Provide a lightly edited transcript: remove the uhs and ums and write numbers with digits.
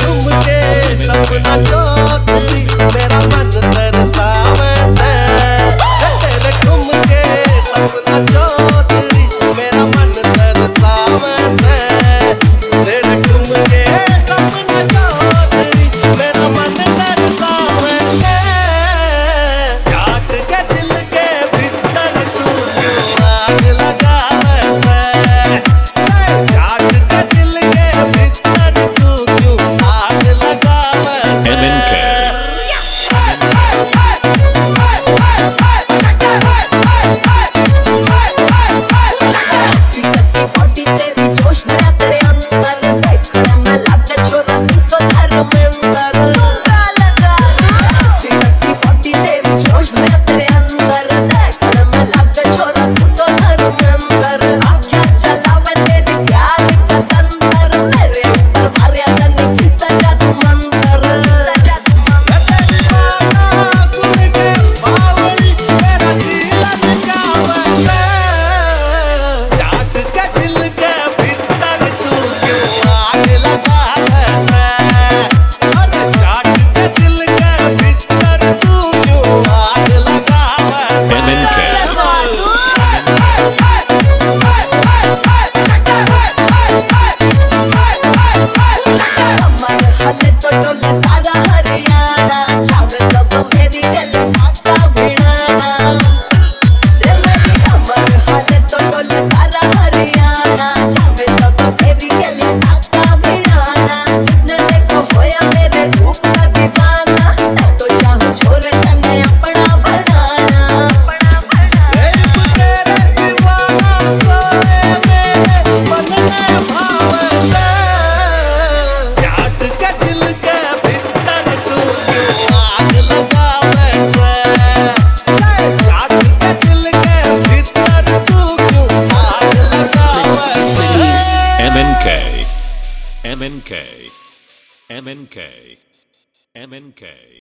घूम के सपना चौधरी मेरा मन तरसावे से तेरे घूम के सपना चौधरी मेरा मन तरसावे से तेरे घूम के सपना चौधरी मेरा मन तरसावे से जाग के दिल के भीतर तू क्यों आग लगावे से जाग के दिल के भीतर तू क्यों आग लगावे से MNK. MNK. MNK. MNK.